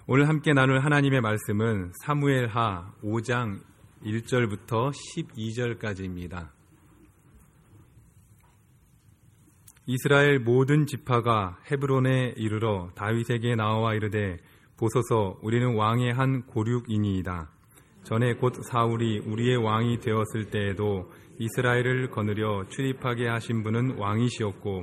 오늘 함께 나눌 하나님의 말씀은 사무엘하 5장 1절부터 12절까지입니다. 이스라엘 모든 지파가 헤브론에 이르러 다윗에게 나와 이르되 보소서 우리는 왕의 한 고륙이니이다. 전에 곧 사울이 우리의 왕이 되었을 때에도 이스라엘을 거느려 출입하게 하신 분은 왕이시었고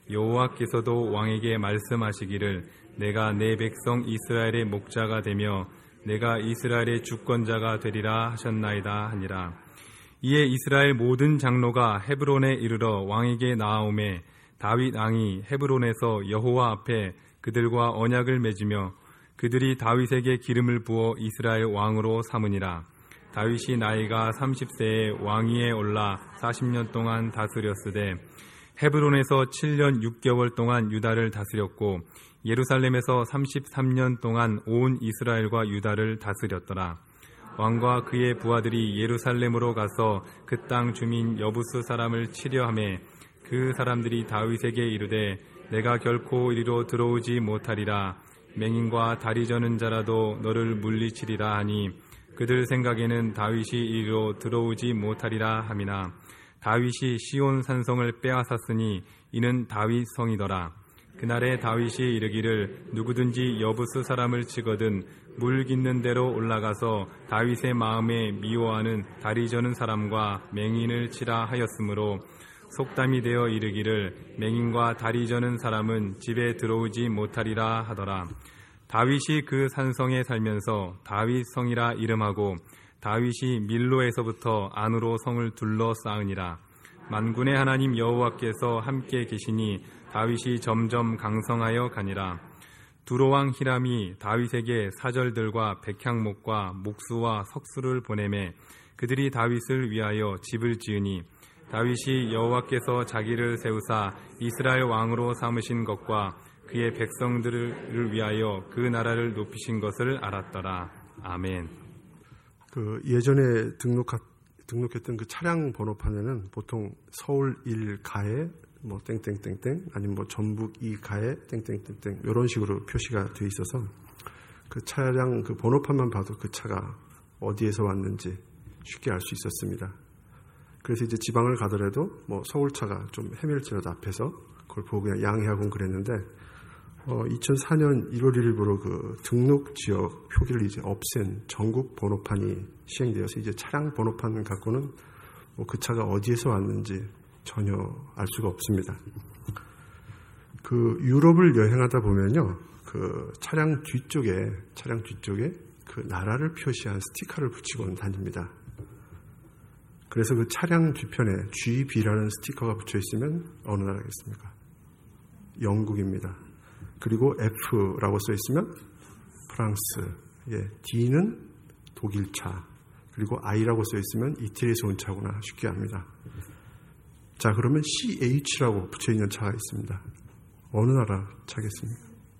여호와께서도 왕에게 말씀하시기를 내가 내 백성 이스라엘의 목자가 되며 내가 이스라엘의 주권자가 되리라 하셨나이다 하니라. 이에 이스라엘 모든 장로가 헤브론에 이르러 왕에게 나아오매 다윗 왕이 헤브론에서 여호와 앞에 그들과 언약을 맺으며 그들이 다윗에게 기름을 부어 이스라엘 왕으로 삼으니라. 다윗이 나이가 30세에 왕위에 올라 40년 동안 다스렸으되 헤브론에서 7년 6개월 동안 유다를 다스렸고 예루살렘에서 33년 동안 온 이스라엘과 유다를 다스렸더라. 왕과 그의 부하들이 예루살렘으로 가서 그 땅 주민 여부스 사람을 치려 하매 그 사람들이 다윗에게 이르되 내가 결코 이리로 들어오지 못하리라. 맹인과 다리 저는 자라도 너를 물리치리라 하니 그들 생각에는 다윗이 이리로 들어오지 못하리라 함이나 다윗이 시온 산성을 빼앗았으니 이는 다윗 성이더라. 그날에 다윗이 이르기를 누구든지 여부스 사람을 치거든 물 깃는 대로 올라가서 다윗의 마음에 미워하는 다리 저는 사람과 맹인을 치라 하였으므로 속담이 되어 이르기를 맹인과 다리 저는 사람은 집에 들어오지 못하리라 하더라. 다윗이 그 산성에 살면서 다윗 성이라 이름하고 다윗이 밀로에서부터 안으로 성을 둘러싸으니라. 만군의 하나님 여호와께서 함께 계시니 다윗이 점점 강성하여 가니라. 두로왕 히람이 다윗에게 사절들과 백향목과 목수와 석수를 보내매 그들이 다윗을 위하여 집을 지으니 다윗이 여호와께서 자기를 세우사 이스라엘 왕으로 삼으신 것과 그의 백성들을 위하여 그 나라를 높이신 것을 알았더라. 아멘. 예전에 등록했던 그 차량 번호판에는 보통 서울 1가에 뭐 땡땡땡땡 아니면 뭐 전북 2가에 땡땡땡땡 이런 식으로 표시가 돼 있어서 그 차량 그 번호판만 봐도 그 차가 어디에서 왔는지 쉽게 알 수 있었습니다. 그래서 이제 지방을 가더라도 뭐 서울차가 좀 헤맬지라도 앞에서 그걸 보고 그냥 양해하고 그랬는데 2004년 1월 1일부로 그 등록 지역 표기를 이제 없앤 전국 번호판이 시행되어서 이제 차량 번호판 갖고는 뭐 그 차가 어디에서 왔는지 전혀 알 수가 없습니다. 그 유럽을 여행하다 보면요, 그 차량 뒤쪽에 그 나라를 표시한 스티커를 붙이고 다닙니다. 그래서 그 차량 뒤편에 GB라는 스티커가 붙여 있으면 어느 나라겠습니까? 영국입니다. 그리고 F라고 써 있으면 프랑스, D는 독일차, 그리고 I라고 써 있으면 이태리에서 온 차구나 쉽게 압니다. 자, 그러면 CH라고 붙여 있는 차가 있습니다. 어느 나라 차겠습니까?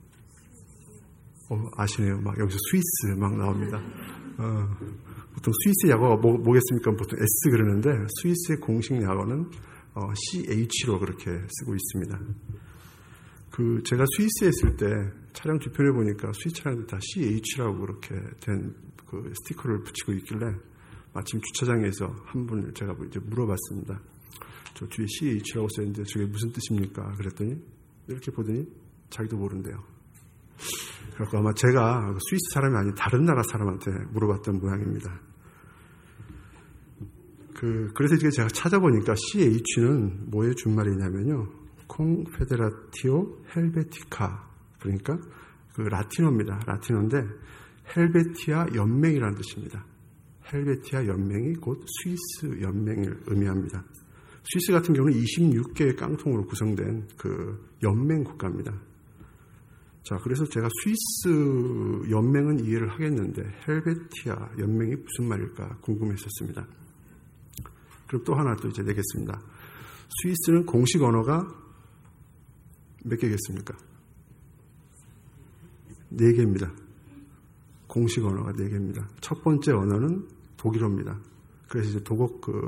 아시네요. 막 여기서 스위스 막 나옵니다. 보통 스위스 약어가 뭐겠습니까? 보통 S 그러는데 스위스의 공식 약어는 CH로 그렇게 쓰고 있습니다. 제가 스위스에 있을 때 차량 뒤편에 보니까 스위스 차량들 다 CH라고 그렇게 된 그 스티커를 붙이고 있길래 마침 주차장에서 한 분을 제가 이제 물어봤습니다. 저 뒤에 CH라고 써있는데 저게 무슨 뜻입니까? 그랬더니 이렇게 보더니 자기도 모른대요. 그래서 아마 제가 스위스 사람이 아닌 다른 나라 사람한테 물어봤던 모양입니다. 그래서 이제 제가 찾아보니까 CH는 뭐의 준말이냐면요. 콩페데라티오 헬베티카. 그러니까 그 라틴어입니다. 라틴어인데 헬베티아 연맹이라는 뜻입니다. 헬베티아 연맹이 곧 스위스 연맹을 의미합니다. 스위스 같은 경우는 26개의 깡통으로 구성된 그 연맹 국가입니다. 자, 그래서 제가 스위스 연맹은 이해를 하겠는데 헬베티아 연맹이 무슨 말일까 궁금했었습니다. 그럼 또 하나 또 이제 내겠습니다. 스위스는 공식 언어가 몇 개겠습니까? 4개입니다. 공식 언어가 4개입니다. 첫 번째 언어는 독일어입니다. 그래서 이제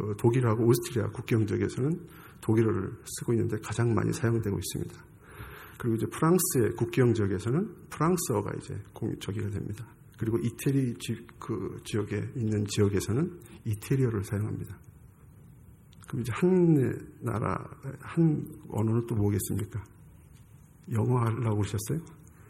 독일하고 오스트리아 국경 지역에서는 독일어를 쓰고 있는데 가장 많이 사용되고 있습니다. 그리고 이제 프랑스의 국경 지역에서는 프랑스어가 이제 공적이가 됩니다. 그리고 이태리 그 지역에 있는 지역에서는 이태리어를 사용합니다. 그럼 이제 한 나라, 한 언어는 또 뭐겠습니까? 영어 하려고 그러셨어요?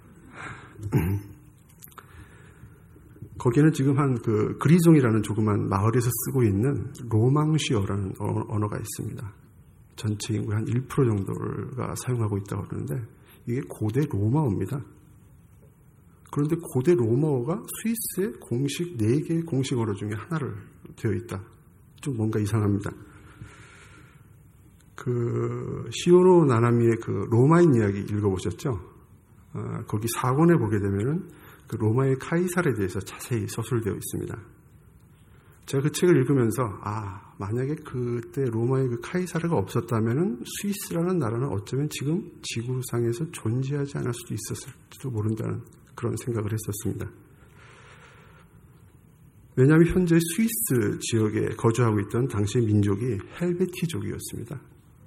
거기는 지금 한 그 그리종이라는 조그만 마을에서 쓰고 있는 로망시어라는 언어가 있습니다. 전체 인구의 한 1% 정도가 사용하고 있다고 그러는데 이게 고대 로마어입니다. 그런데 고대 로마어가 스위스의 공식 4개의 공식 언어 중에 하나를 되어 있다. 좀 뭔가 이상합니다. 그 시오노 나나미의 그 로마인 이야기 읽어보셨죠? 거기 4권에 보게 되면은 그 로마의 카이사르에 대해서 자세히 서술되어 있습니다. 제가 그 책을 읽으면서 만약에 그때 로마의 그 카이사르가 없었다면은 스위스라는 나라는 어쩌면 지금 지구상에서 존재하지 않을 수도 있었을지도 모른다는 그런 생각을 했었습니다. 왜냐하면 현재 스위스 지역에 거주하고 있던 당시의 민족이 헬베티족이었습니다.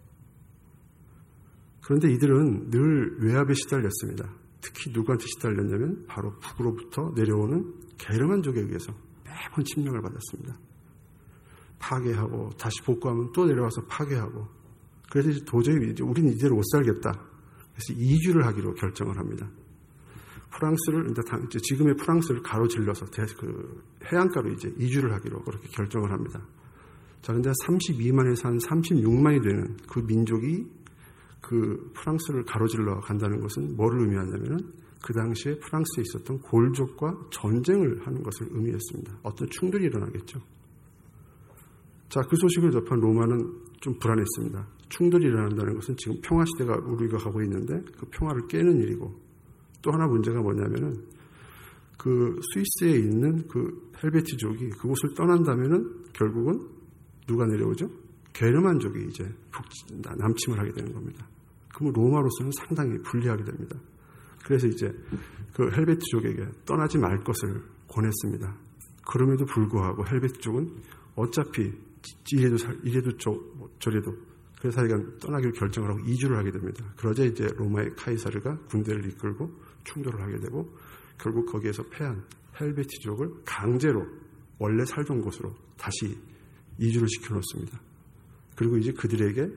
그런데 이들은 늘 외압에 시달렸습니다. 특히 누구한테 시달렸냐면 바로 북으로부터 내려오는 게르만족에 의해서 매번 침략을 받았습니다. 파괴하고 다시 복구하면 또 내려와서 파괴하고 그래서 이제 도저히 우리는 이대로 못 살겠다. 그래서 이주를 하기로 결정을 합니다. 프랑스를 이제 지금의 프랑스를 가로질러서 그 해안가로 이제 이주를 하기로 그렇게 결정을 합니다. 자, 근데 32만에서 한 36만이 되는 그 민족이 그 프랑스를 가로질러 간다는 것은 뭐를 의미하냐면은 그 당시에 프랑스에 있었던 골족과 전쟁을 하는 것을 의미했습니다. 어떤 충돌이 일어나겠죠. 자, 그 소식을 접한 로마는 좀 불안했습니다. 충돌이 일어난다는 것은 지금 평화시대가 우리가 가고 있는데 그 평화를 깨는 일이고 또 하나 문제가 뭐냐면은 그 스위스에 있는 그 헬베티족이 그곳을 떠난다면은 결국은 누가 내려오죠? 게르만족이 이제 남침을 하게 되는 겁니다. 그럼 로마로서는 상당히 불리하게 됩니다. 그래서 이제 그 헬베티족에게 떠나지 말 것을 권했습니다. 그럼에도 불구하고 헬베티족은 어차피 이래도 저래도 그래서 하여간 떠나기를 결정을 하고 이주를 하게 됩니다. 그러자 이제 로마의 카이사르가 군대를 이끌고 충돌을 하게 되고 결국 거기에서 패한 헬베티족을 강제로 원래 살던 곳으로 다시 이주를 시켜놓습니다. 그리고 이제 그들에게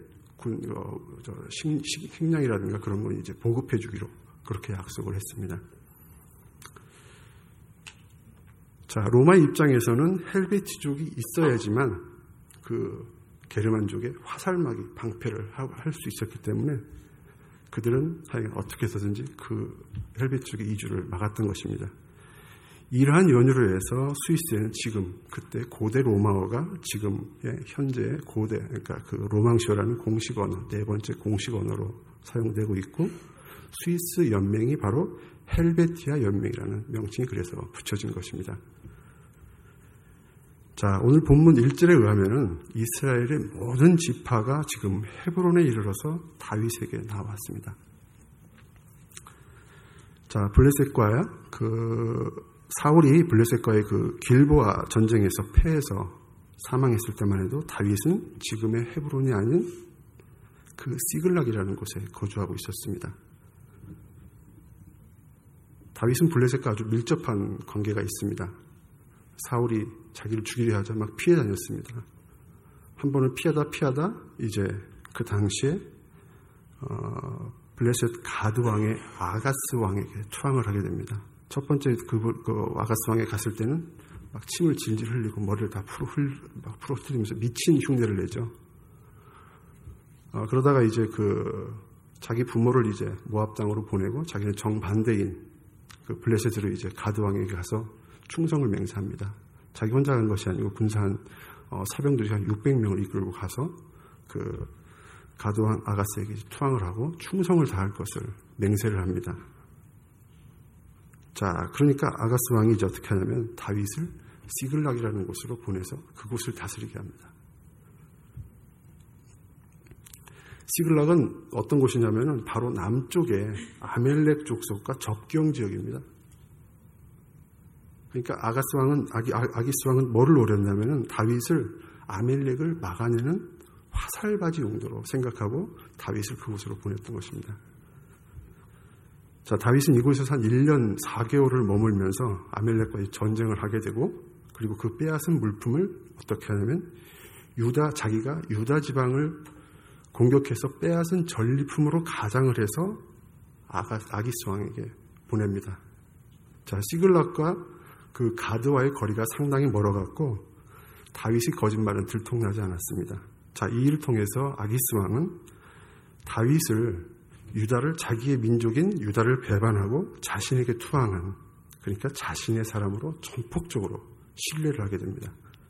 식량이라든가 그런 걸 이제 보급해 주기로 그렇게 약속을 했습니다. 자, 로마의 입장에서는 헬베티족이 있어야지만 그 게르만족의 화살막이 방패를 할 수 있었기 때문에 그들은 어떻게 해서든지 그 헬베티족의 이주를 막았던 것입니다. 이러한 연유로 해서 스위스에는 지금 그때 고대 로마어가 지금의 현재의 고대 그러니까 그 로망시어라는 공식 언어 4번째 공식 언어로 사용되고 있고 스위스 연맹이 바로 헬베티아 연맹이라는 명칭이 그래서 붙여진 것입니다. 자, 오늘 본문 1절에 의하면은 이스라엘의 모든 지파가 지금 헤브론에 이르러서 다윗에게 나왔습니다. 자, 블레셋과 사울이 블레셋과의 그 길보아 전쟁에서 패해서 사망했을 때만 해도 다윗은 지금의 헤브론이 아닌 그 시글락이라는 곳에 거주하고 있었습니다. 다윗은 블레셋과 아주 밀접한 관계가 있습니다. 사울이 자기를 죽이려 하자 막 피해 다녔습니다. 한 번은 피하다 이제 그 당시에 블레셋 가드 왕의 아가스 왕에게 투항을 하게 됩니다. 첫 번째 그 아가스 왕에 갔을 때는 막 침을 질질 흘리고 머리를 다 풀어 흩으면서 미친 흉내를 내죠. 그러다가 이제 자기 부모를 이제 모압 땅으로 보내고 자기는 정반대인 그 블레셋으로 이제 가드 왕에게 가서 충성을 맹세합니다. 자기 혼자 간 것이 아니고 군사한 사병들이 한 600명을 이끌고 가서 그 가드 왕 아가스에게 투항을 하고 충성을 다할 것을 맹세를 합니다. 자, 그러니까 아가스 왕이 이제 어떻게 하냐면 다윗을 시글락이라는 곳으로 보내서 그곳을 다스리게 합니다. 시글락은 어떤 곳이냐면은 바로 남쪽에 아멜렉 족속과 접경 지역입니다. 그러니까 아기스 왕은 뭐를 노렸냐면은 다윗을 아멜렉을 막아내는 화살바지 용도로 생각하고 다윗을 그곳으로 보냈던 것입니다. 자, 다윗은 이곳에서 한 1년 4개월을 머물면서 아멜렉과의 전쟁을 하게 되고, 그리고 그 빼앗은 물품을 어떻게 하냐면 자기가 유다 지방을 공격해서 빼앗은 전리품으로 가장을 해서 아기스 왕에게 보냅니다. 자, 시글락과 그 가드와의 거리가 상당히 멀어갔고 다윗의 거짓말은 들통나지 않았습니다. 자, 이 일을 통해서 아기스 왕은 다윗을 자기의 민족인 유다를 배반하고 자신에게 투항한, 그러니까 자신의 사람으로 전폭적으로 신뢰를 하게 됩니다.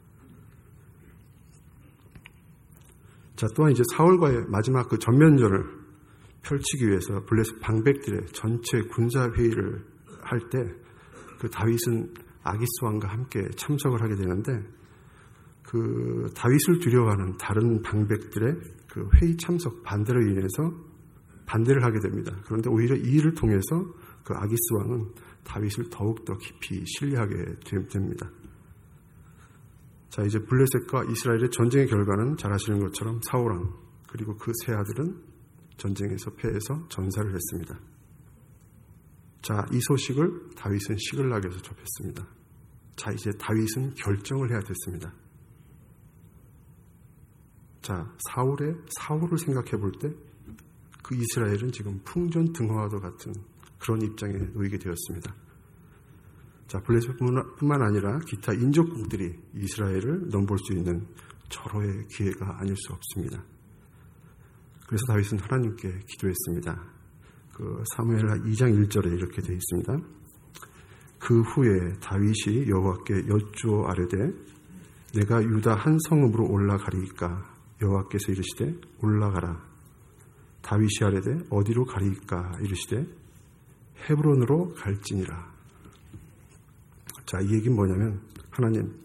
자, 또한 이제 사울과의 마지막 그 전면전을 펼치기 위해서 블레셋 방백들의 전체 군사회의를 할 때 그 다윗은 아기스 왕과 함께 참석을 하게 되는데, 그 다윗을 두려워하는 다른 방백들의 그 회의 참석 반대로 인해서 반대를 하게 됩니다. 그런데 오히려 이 일을 통해서 그 아기스 왕은 다윗을 더욱더 깊이 신뢰하게 됩니다. 자, 이제 블레셋과 이스라엘의 전쟁의 결과는 잘 아시는 것처럼 사울왕 그리고 그 세 아들은 전쟁에서 패해서 전사를 했습니다. 자, 이 소식을 다윗은 시글락에서 접했습니다. 자, 이제 다윗은 결정을 해야 됐습니다. 자, 사울을 생각해 볼 때 그 이스라엘은 지금 풍전등화와도 같은 그런 입장에 놓이게 되었습니다. 자, 블레셋뿐만 아니라 기타 인족국들이 이스라엘을 넘볼 수 있는 절호의 기회가 아닐 수 없습니다. 그래서 다윗은 하나님께 기도했습니다. 그 사무엘하 2장 1절에 이렇게 되어 있습니다. 그 후에 다윗이 여호와께 여쭈어 아뢰되 내가 유다 한 성읍으로 올라가리이까? 여호와께서 이르시되 올라가라. 다윗이 아뢰되 어디로 가리이까? 이르시되 헤브론으로 갈지니라. 자, 이 얘기는 뭐냐면, 하나님,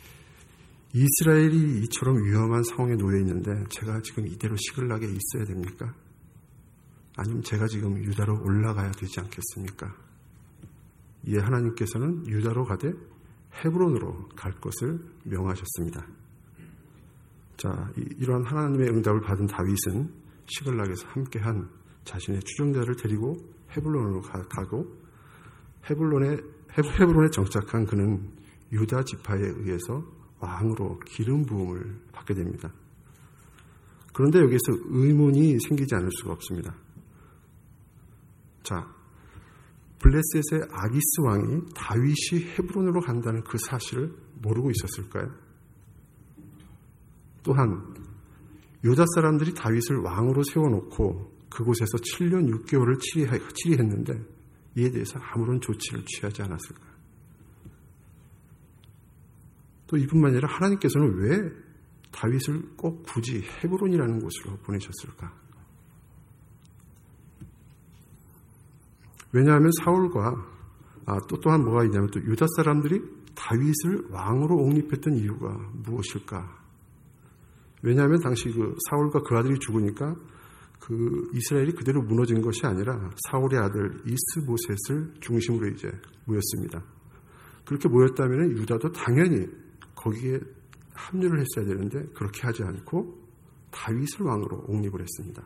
이스라엘이 이처럼 위험한 상황에 놓여 있는데 제가 지금 이대로 시글락에 있어야 됩니까? 아니면 제가 지금 유다로 올라가야 되지 않겠습니까? 이에 하나님께서는 유다로 가되 헤브론으로 갈 것을 명하셨습니다. 자, 이러한 하나님의 응답을 받은 다윗은 시글락에서 함께한 자신의 추종자를 데리고 헤브론으로 가고, 헤브론에 정착한 그는 유다 지파에 의해서 왕으로 기름 부음을 받게 됩니다. 그런데 여기서 의문이 생기지 않을 수가 없습니다. 자, 블레셋의 아기스 왕이 다윗이 헤브론으로 간다는 그 사실을 모르고 있었을까요? 또한 유다 사람들이 다윗을 왕으로 세워놓고 그곳에서 7년 6개월을 치리했는데 이에 대해서 아무런 조치를 취하지 않았을까요? 또 이뿐만 아니라 하나님께서는 왜 다윗을 꼭 굳이 헤브론이라는 곳으로 보내셨을까? 왜냐하면 사울과 또한 뭐가 있냐면, 또 유다 사람들이 다윗을 왕으로 옹립했던 이유가 무엇일까? 왜냐하면 당시 그 사울과 그 아들이 죽으니까 그 이스라엘이 그대로 무너진 것이 아니라 사울의 아들 이스보셋을 중심으로 이제 모였습니다. 그렇게 모였다면 유다도 당연히 거기에 합류를 했어야 되는데 그렇게 하지 않고 다윗을 왕으로 옹립을 했습니다.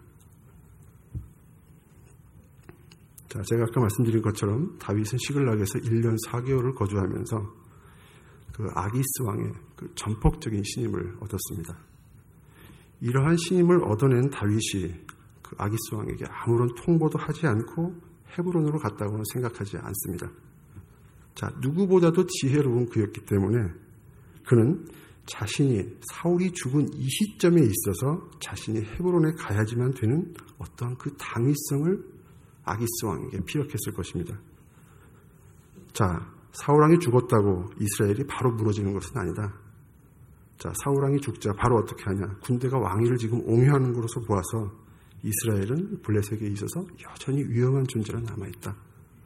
자, 제가 아까 말씀드린 것처럼 다윗은 시글락에서 1년 4개월을 거주하면서 그 아기스 왕의 그 전폭적인 신임을 얻었습니다. 이러한 신임을 얻어낸 다윗이 그 아기스 왕에게 아무런 통보도 하지 않고 헤브론으로 갔다고는 생각하지 않습니다. 자, 누구보다도 지혜로운 그였기 때문에 그는 자신이 사울이 죽은 이 시점에 있어서 자신이 헤브론에 가야지만 되는 어떠한 그 당위성을 아기스 왕에게 피력했을 것입니다. 자, 사울왕이 죽었다고 이스라엘이 바로 무너지는 것은 아니다. 자, 사울왕이 죽자 바로 어떻게 하냐? 군대가 왕위를 지금 옹호하는 것으로 보아서 이스라엘은 블레셋에 있어서 여전히 위험한 존재로 남아있다.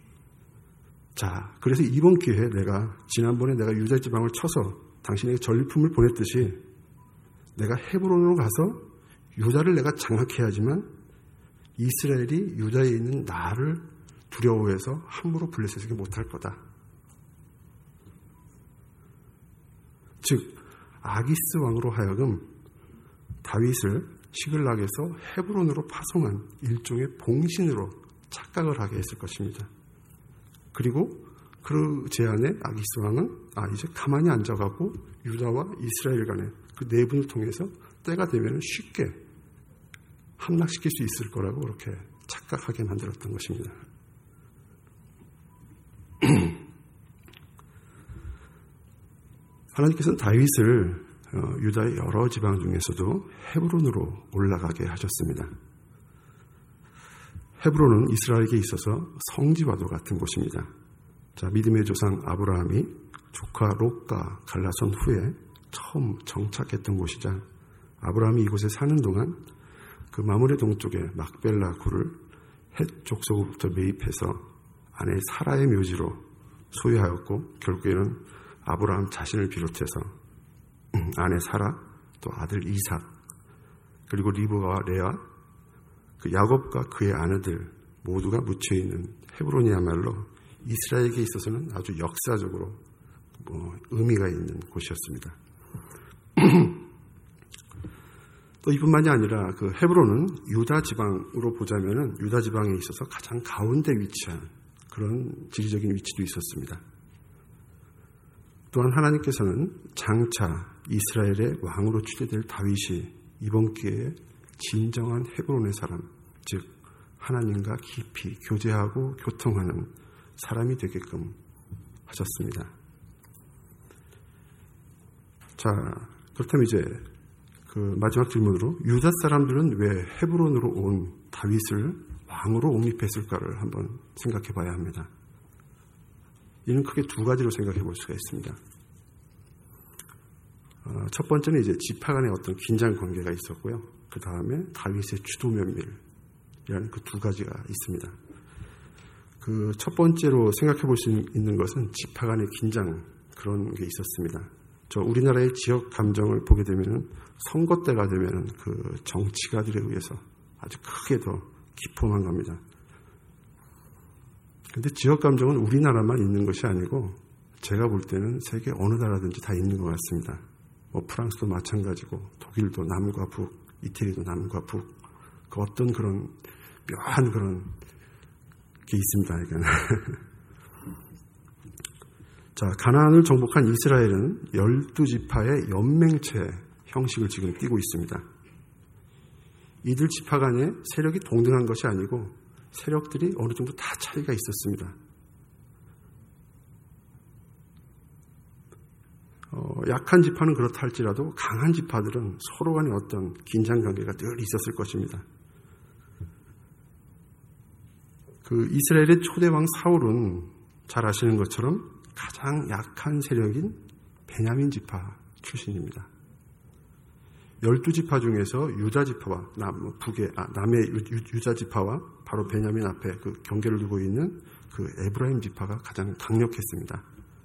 자, 그래서 이번 기회에 지난번에 내가 유다 지방을 쳐서 당신에게 전리품을 보냈듯이 내가 헤브론으로 가서 유다를 내가 장악해야지만 이스라엘이 유다에 있는 나를 두려워해서 함부로 블레셋에게 못할 거다. 즉, 아기스 왕으로 하여금 다윗을 시글락에서 헤브론으로 파송한 일종의 봉신으로 착각을 하게 했을 것입니다. 그리고 그 제안에 아기스 왕은 이제 가만히 앉아가고 유다와 이스라엘 간의 그 내분을 통해서 때가 되면 쉽게 함락시킬 수 있을 거라고 그렇게 착각하게 만들었던 것입니다. 하나님께서는 다윗을 유다의 여러 지방 중에서도 헤브론으로 올라가게 하셨습니다. 헤브론은 이스라엘에게 있어서 성지와도 같은 곳입니다. 자, 믿음의 조상 아브라함이 조카 롯과 갈라선 후에 처음 정착했던 곳이자 아브라함이 이곳에 사는 동안 그 마므레 동쪽의 막벨라 굴을 헷 족속으로부터 매입해서 아내 사라의 묘지로 소유하였고 결국에는 아브라함 자신을 비롯해서 아내 사라, 또 아들 이삭, 그리고 리브가와 레아, 그 야곱과 그의 아내들 모두가 묻혀있는 헤브론이야말로 이스라엘에게 있어서는 아주 역사적으로 의미가 있는 곳이었습니다. 또 이뿐만이 아니라 그 헤브론은 유다 지방으로 보자면은 유다 지방에 있어서 가장 가운데 위치한 그런 지리적인 위치도 있었습니다. 또한 하나님께서는 장차 이스라엘의 왕으로 추대될 다윗이 이번 기회에 진정한 헤브론의 사람, 즉 하나님과 깊이 교제하고 교통하는 사람이 되게끔 하셨습니다. 자, 그렇다면 이제 그 마지막 질문으로 유다 사람들은 왜 헤브론으로 온 다윗을 왕으로 옹립했을까를 한번 생각해 봐야 합니다. 이는 크게 두 가지로 생각해 볼 수가 있습니다. 첫 번째는 이제 지파 간의 어떤 긴장 관계가 있었고요. 그 다음에 다윗의 주도 면밀이라는 그 두 가지가 있습니다. 그 첫 번째로 생각해 볼 수 있는 것은 지파 간의 긴장, 그런 게 있었습니다. 우리나라의 지역 감정을 보게 되면은 선거 때가 되면은 그 정치가들에 의해서 아주 크게 더 기품한 겁니다. 근데 지역 감정은 우리나라만 있는 것이 아니고 제가 볼 때는 세계 어느 나라든지 다 있는 것 같습니다. 프랑스도 마찬가지고 독일도 남과 북, 이태리도 남과 북, 그 어떤 그런 묘한 그런 게 있습니다. 이건. 자, 가나안을 정복한 이스라엘은 12지파의 연맹체 형식을 지금 띠고 있습니다. 이들 지파 간의 세력이 동등한 것이 아니고 세력들이 어느 정도 다 차이가 있었습니다. 약한 지파는 그렇다 할지라도 강한 지파들은 서로 간의 어떤 긴장 관계가 늘 있었을 것입니다. 그 이스라엘의 초대왕 사울은 잘 아시는 것처럼 가장 약한 세력인 베냐민 지파 출신입니다. 12지파 중에서 유다 지파와 남의 유다 지파와 바로 베냐민 앞에 그 경계를 두고 있는 그 에브라임 지파가 가장 강력했습니다.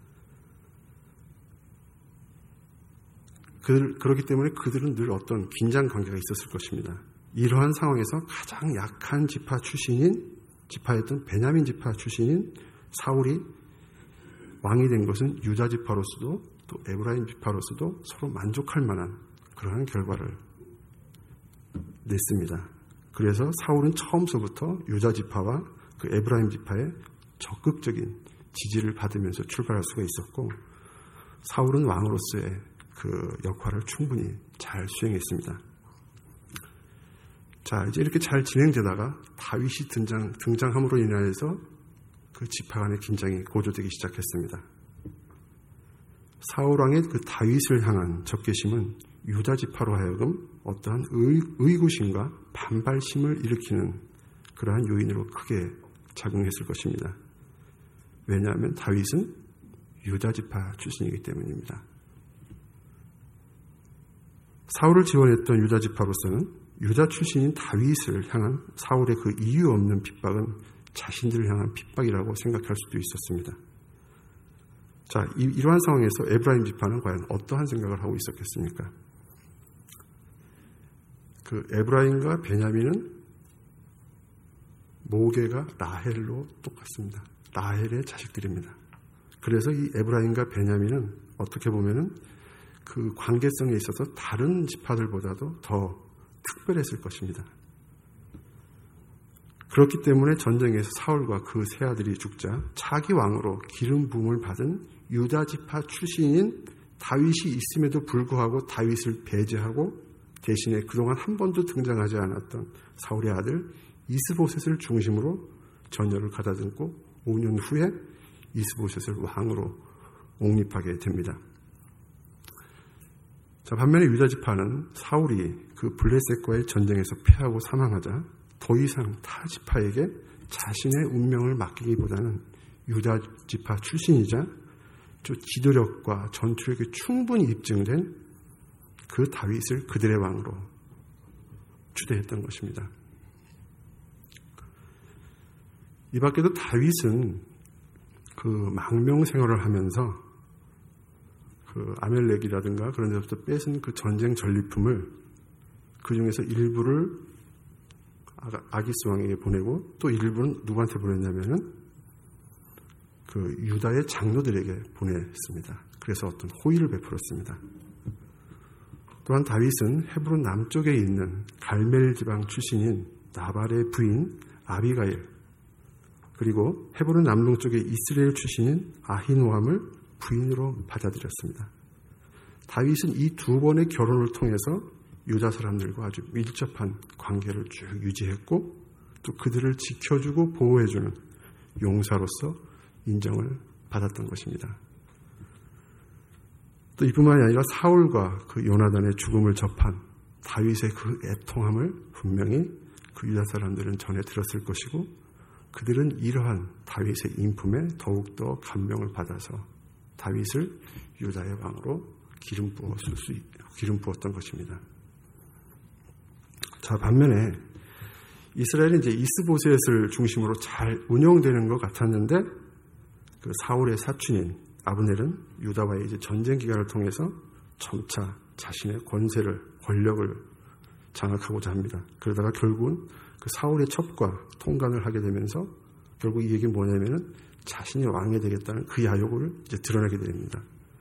그렇기 때문에 그들은 늘 어떤 긴장 관계가 있었을 것입니다. 이러한 상황에서 가장 약한 지파였던 베냐민 지파 출신인 사울이 왕이 된 것은 유다 지파로서도 또 에브라임 지파로서도 서로 만족할 만한 그러한 결과를 냈습니다. 그래서 사울은 처음서부터 유다 지파와 그 에브라임 지파의 적극적인 지지를 받으면서 출발할 수가 있었고, 사울은 왕으로서의 그 역할을 충분히 잘 수행했습니다. 자, 이제 이렇게 잘 진행되다가 다윗이 등장함으로 인하여서 그 지파 간의 긴장이 고조되기 시작했습니다. 사울 왕의 그 다윗을 향한 적개심은 유다 지파로 하여금 어떠한 의구심과 반발심을 일으키는 그러한 요인으로 크게 작용했을 것입니다. 왜냐하면 다윗은 유다 지파 출신이기 때문입니다. 사울을 지원했던 유다 지파로서는 유다 출신인 다윗을 향한 사울의 그 이유 없는 핍박은 자신들을 향한 핍박이라고 생각할 수도 있었습니다. 자, 이러한 상황에서 에브라임 지파는 과연 어떠한 생각을 하고 있었겠습니까? 그 에브라임과 베냐민은 모계가 라헬로 똑같습니다. 라헬의 자식들입니다. 그래서 이 에브라임과 베냐민은 어떻게 보면은 그 관계성에 있어서 다른 지파들보다도 더 특별했을 것입니다. 그렇기 때문에 전쟁에서 사울과 그 세 아들이 죽자 차기 왕으로 기름 부음을 받은 유다 지파 출신인 다윗이 있음에도 불구하고 다윗을 배제하고 대신에 그동안 한 번도 등장하지 않았던 사울의 아들 이스보셋을 중심으로 전열을 가다듬고 5년 후에 이스보셋을 왕으로 옹립하게 됩니다. 자, 반면에 유다 지파는 사울이 그 블레셋과의 전쟁에서 패하고 사망하자 더 이상 타 지파에게 자신의 운명을 맡기기보다는 유다 지파 출신이자 지도력과 전투력이 충분히 입증된 그 다윗을 그들의 왕으로 추대했던 것입니다. 이 밖에도 다윗은 그 망명 생활을 하면서 그 아멜렉이라든가 그런 데서부터 뺏은 그 전쟁 전리품을 그 중에서 일부를 아기스 왕에게 보내고 또 일부는 누구한테 보냈냐면은 그 유다의 장로들에게 보냈습니다. 그래서 어떤 호의를 베풀었습니다. 또한 다윗은 헤브론 남쪽에 있는 갈멜 지방 출신인 나발의 부인 아비가일 그리고 헤브론 남동쪽의 이스라엘 출신인 아히노함을 부인으로 받아들였습니다. 다윗은 이 두 번의 결혼을 통해서 유다 사람들과 아주 밀접한 관계를 쭉 유지했고 또 그들을 지켜주고 보호해주는 용사로서 인정을 받았던 것입니다. 또 이뿐만이 아니라 사울과 그 요나단의 죽음을 접한 다윗의 그 애통함을 분명히 그 유다 사람들은 전해 들었을 것이고 그들은 이러한 다윗의 인품에 더욱더 감명을 받아서 다윗을 유다의 왕으로 기름 부었던 것입니다. 자, 반면에 이스라엘은 이제 이스보셋을 중심으로 잘 운영되는 것 같았는데 그 사울의 사촌인 아브넬은 유다와의 이제 전쟁 기간을 통해서 점차 자신의 권력을 장악하고자 합니다. 그러다가 결국은 그 사울의 첩과 통관을 하게 되면서 결국 이 얘기는 뭐냐면은 자신이 왕이 되겠다는 그 야욕을 이제 드러내게 됩니다.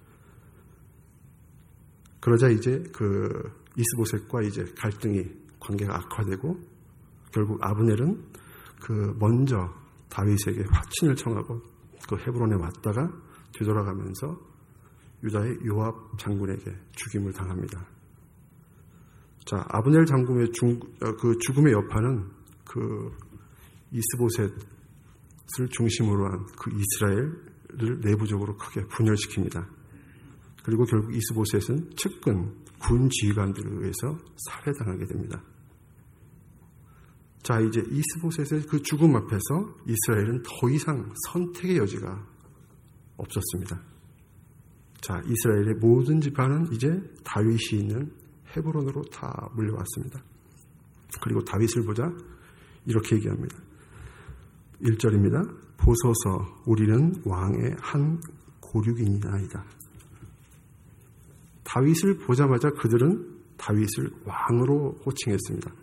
그러자 이제 그 이스보셋과 이제 관계가 악화되고 결국 아브넬은 그 먼저 다윗에게 화친을 청하고 그 헤브론에 왔다가 되돌아가면서 유다의 요압 장군에게 죽임을 당합니다. 자, 아브넬 장군의 그 죽음의 여파는 그 이스보셋을 중심으로 한 그 이스라엘을 내부적으로 크게 분열시킵니다. 그리고 결국 이스보셋은 측근 군 지휘관들에 의해서 살해당하게 됩니다. 자, 이제 이스보셋의 그 죽음 앞에서 이스라엘은 더 이상 선택의 여지가 없었습니다. 자, 이스라엘의 모든 지파는 이제 다윗이 있는 헤브론으로 다 물려왔습니다. 그리고 다윗을 보자 이렇게 얘기합니다. 1절입니다. 보소서 우리는 왕의 한 고륙이니이다. 다윗을 보자마자 그들은 다윗을 왕으로 호칭했습니다.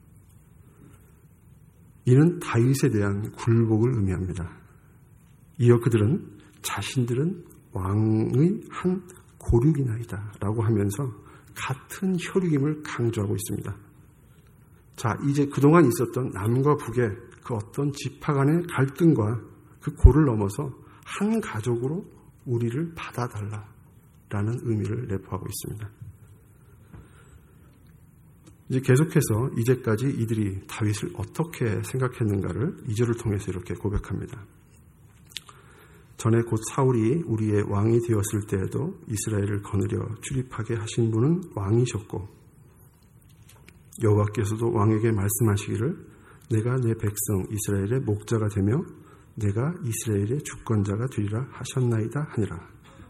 이는 다윗에 대한 굴복을 의미합니다. 이어 그들은 자신들은 왕의 한 고륙이나이다 라고 하면서 같은 혈육임을 강조하고 있습니다. 자, 이제 그동안 있었던 남과 북의 그 어떤 지파 간의 갈등과 그 고를 넘어서 한 가족으로 우리를 받아달라라는 의미를 내포하고 있습니다. 이제 계속해서 이제까지 이들이 다윗을 어떻게 생각했는가를 2절을 통해서 이렇게 고백합니다. 전에 곧 사울이 우리의 왕이 되었을 때에도 이스라엘을 거느려 출입하게 하신 분은 왕이셨고 여호와께서도 왕에게 말씀하시기를 내가 내 백성 이스라엘의 목자가 되며 내가 이스라엘의 주권자가 되리라 하셨나이다 하니라.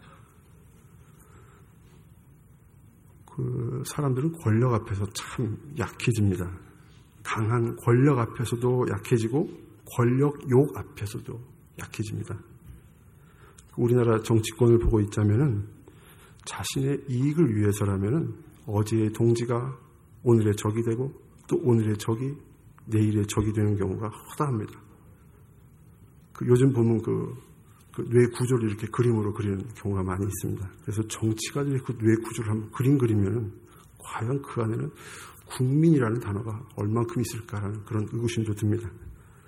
그 사람들은 권력 앞에서 참 약해집니다. 강한 권력 앞에서도 약해지고 권력 욕 앞에서도 약해집니다. 우리나라 정치권을 보고 있자면은 자신의 이익을 위해서라면은 어제의 동지가 오늘의 적이 되고 또 오늘의 적이 내일의 적이 되는 경우가 허다합니다. 요즘 보면 뇌 구조를 이렇게 그림으로 그리는 경우가 많이 있습니다. 그래서 정치가들이 그 뇌 구조를 한번 그리면 과연 그 안에는 국민이라는 단어가 얼만큼 있을까라는 그런 의구심도 듭니다.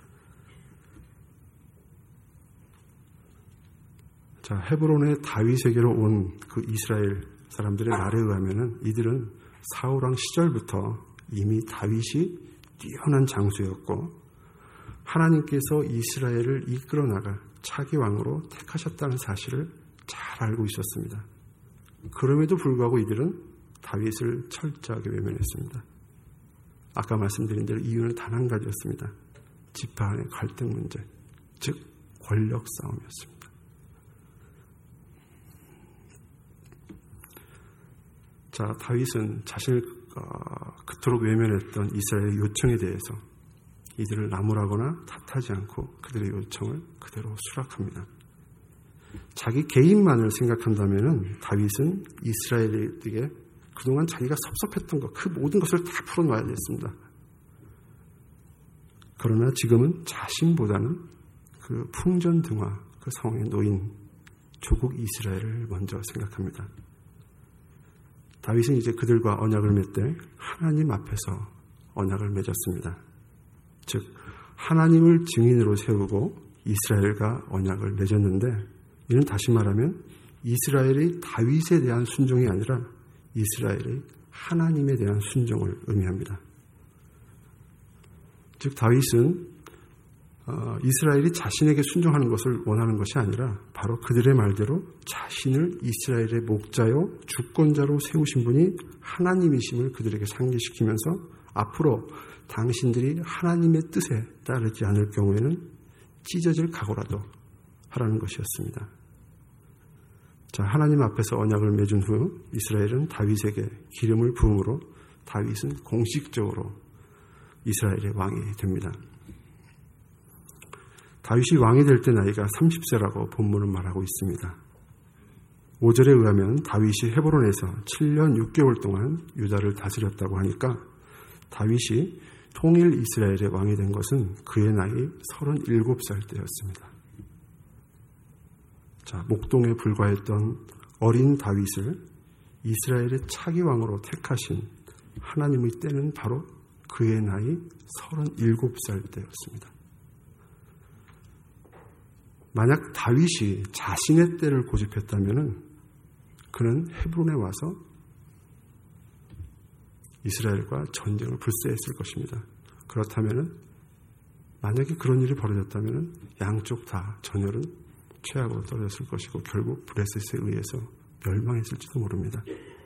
자, 헤브론의 다윗에게로 온 그 이스라엘 사람들의 말에 의하면은 이들은 사울왕 시절부터 이미 다윗이 뛰어난 장수였고 하나님께서 이스라엘을 이끌어 나갈 차기 왕으로 택하셨다는 사실을 잘 알고 있었습니다. 그럼에도 불구하고 이들은 다윗을 철저하게 외면했습니다. 아까 말씀드린 대로 이유는 단 한 가지였습니다. 지파 간의 갈등 문제, 즉 권력 싸움이었습니다. 자, 다윗은 자신을 그토록 외면했던 이스라엘의 요청에 대해서 이들을 나무라거나 탓하지 않고 그들의 요청을 그대로 수락합니다. 자기 개인만을 생각한다면 다윗은 이스라엘에게 그동안 자기가 섭섭했던 것, 그 모든 것을 다 풀어놔야 됐습니다. 그러나 지금은 자신보다는 그 풍전등화, 그 상황에 놓인 조국 이스라엘을 먼저 생각합니다. 다윗은 이제 그들과 언약을 맺되 하나님 앞에서 언약을 맺었습니다. 즉 하나님을 증인으로 세우고 이스라엘과 언약을 맺었는데 이는 다시 말하면 이스라엘의 다윗에 대한 순종이 아니라 이스라엘의 하나님에 대한 순종을 의미합니다. 즉 다윗은 이스라엘이 자신에게 순종하는 것을 원하는 것이 아니라 바로 그들의 말대로 자신을 이스라엘의 목자요 주권자로 세우신 분이 하나님이심을 그들에게 상기시키면서 앞으로 당신들이 하나님의 뜻에 따르지 않을 경우에는 찢어질 각오라도 하라는 것이었습니다. 자, 하나님 앞에서 언약을 맺은 후 이스라엘은 다윗에게 기름을 부음으로 다윗은 공식적으로 이스라엘의 왕이 됩니다. 다윗이 왕이 될 때 나이가 30세라고 본문은 말하고 있습니다. 5절에 의하면 다윗이 헤브론에서 7년 6개월 동안 유다를 다스렸다고 하니까 다윗이 통일 이스라엘의 왕이 된 것은 그의 나이 37살 때였습니다. 자, 목동에 불과했던 어린 다윗을 이스라엘의 차기 왕으로 택하신 하나님의 때는 바로 그의 나이 37살 때였습니다. 만약 다윗이 자신의 때를 고집했다면 그는 헤브론에 와서 이스라엘과 전쟁을 불사했을 것입니다. 그렇다면 만약에 그런 일이 벌어졌다면 양쪽 다 전열은 최악으로 떨어졌을 것이고 결국 브레셋에 의해서 멸망했을지도 모릅니다.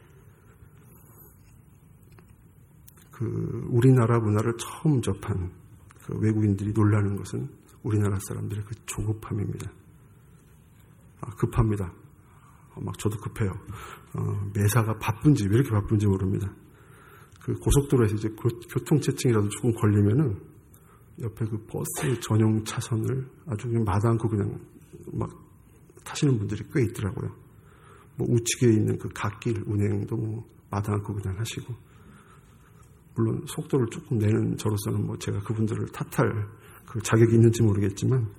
우리나라 문화를 처음 접한 외국인들이 놀라는 것은 우리나라 사람들의 그 조급함입니다. 급합니다. 막 저도 급해요. 매사가 바쁜지 왜 이렇게 바쁜지 모릅니다. 그 고속도로에서 이제 교통체증이라도 조금 걸리면은 옆에 그 버스 전용 차선을 아주 그냥 마다 않고 그냥 막 타시는 분들이 꽤 있더라고요. 뭐 우측에 있는 그 갓길 운행도 뭐 마다 않고 그냥 하시고, 물론 속도를 조금 내는 저로서는 뭐 제가 그분들을 탓할 그 자격이 있는지 모르겠지만,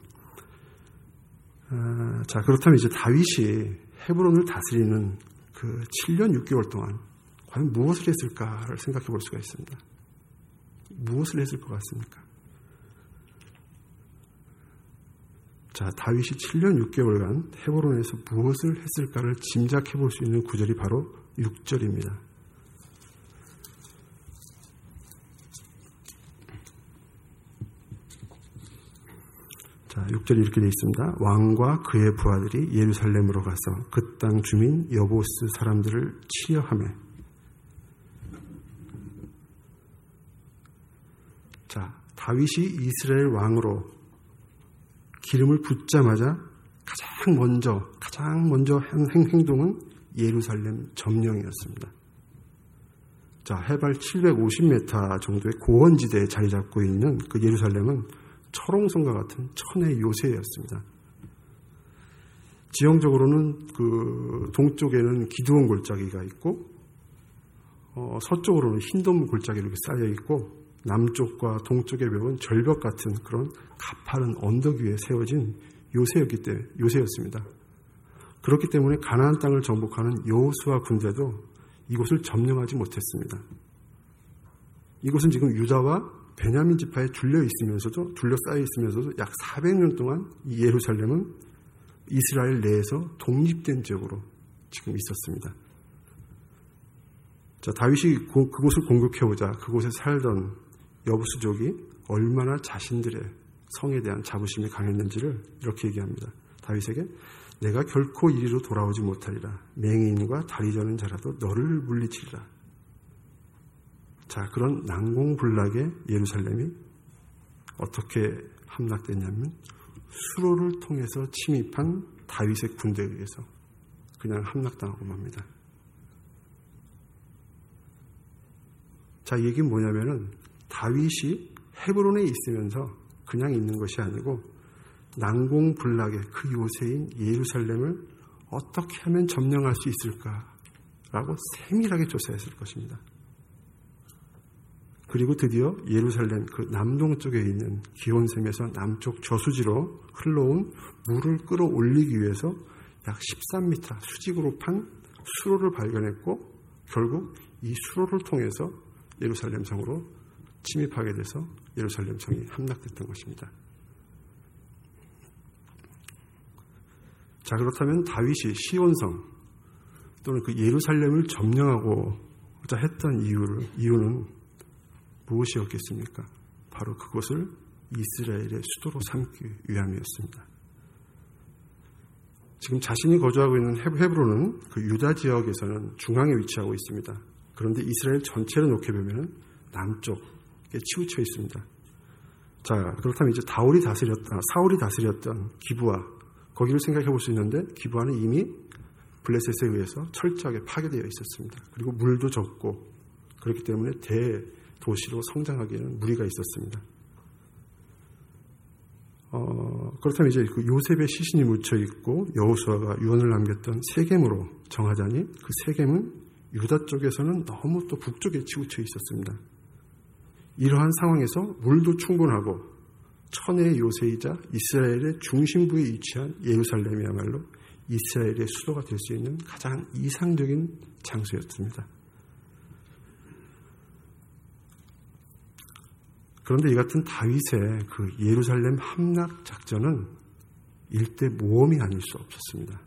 자, 그렇다면 이제 다윗이 헤브론을 다스리는 그 7년 6개월 동안 과연 무엇을 했을까를 생각해 볼 수가 있습니다. 무엇을 했을 것 같습니까? 자, 다윗이 7년 6개월간 헤브론에서 무엇을 했을까를 짐작해 볼 수 있는 구절이 바로 6절입니다. 자, 6절이 이렇게 되어 있습니다. 왕과 그의 부하들이 예루살렘으로 가서 그 땅 주민 여보스 사람들을 치려하며. 자, 다윗이 이스라엘 왕으로 기름을 붓자마자 가장 먼저 한 행동은 예루살렘 점령이었습니다. 자, 해발 750m 정도의 고원지대에 자리 잡고 있는 그 예루살렘은 철옹성과 같은 천의 요새였습니다. 지형적으로는 그 동쪽에는 기드온 골짜기가 있고, 서쪽으로는 흰돔 골짜기가 이렇게 쌓여 있고, 남쪽과 동쪽의 벽은 절벽 같은 그런 가파른 언덕 위에 세워진 요새였습니다. 그렇기 때문에 가나안 땅을 정복하는 여호수아 군대도 이곳을 점령하지 못했습니다. 이곳은 지금 유다와 베냐민 지파에 둘러싸여 있으면서도 약 400년 동안 이 예루살렘은 이스라엘 내에서 독립된 지역으로 지금 있었습니다. 자, 다윗이 그곳을 공격해오자 그곳에 살던 여부수족이 얼마나 자신들의 성에 대한 자부심이 강했는지를 이렇게 얘기합니다. 다윗에게 내가 결코 이리로 돌아오지 못하리라. 맹인과 다리 저는 자라도 너를 물리치리라. 자, 그런 난공불락의 예루살렘이 어떻게 함락됐냐면 수로를 통해서 침입한 다윗의 군대에 의해서 그냥 함락당하고 맙니다. 자, 이 얘기는 뭐냐면은 다윗이 헤브론에 있으면서 그냥 있는 것이 아니고 난공불락의 그 요새인 예루살렘을 어떻게 하면 점령할 수 있을까라고 세밀하게 조사했을 것입니다. 그리고 드디어 예루살렘 그 남동쪽에 있는 기온샘에서 남쪽 저수지로 흘러온 물을 끌어올리기 위해서 약 13m 수직으로 판 수로를 발견했고 결국 이 수로를 통해서 예루살렘 성으로 침입하게 돼서 예루살렘 성이 함락됐던 것입니다. 자, 그렇다면 다윗이 시온성 또는 그 예루살렘을 점령하고자 했던 이유는 무엇이었겠습니까? 바로 그것을 이스라엘의 수도로 삼기 위함이었습니다. 지금 자신이 거주하고 있는 헤브론은 그 유다 지역에서는 중앙에 위치하고 있습니다. 그런데 이스라엘 전체를 놓게 보면 남쪽에 치우쳐 있습니다. 자, 그렇다면 이제 사울이 다스렸던 기브아, 거기를 생각해 볼 수 있는데 기브아는 이미 블레셋에 의해서 철저하게 파괴되어 있었습니다. 그리고 물도 적고 그렇기 때문에 대도시로 성장하기에는 무리가 있었습니다. 그렇다면 이제 그 요셉의 시신이 묻혀 있고 여호수아가 유언을 남겼던 세겜으로 정하자니 그 세겜은 유다 쪽에서는 너무 또 북쪽에 치우쳐 있었습니다. 이러한 상황에서 물도 충분하고 천혜의 요새이자 이스라엘의 중심부에 위치한 예루살렘이야말로 이스라엘의 수도가 될 수 있는 가장 이상적인 장소였습니다. 그런데 이 같은 다윗의 그 예루살렘 함락 작전은 일대 모험이 아닐 수 없었습니다.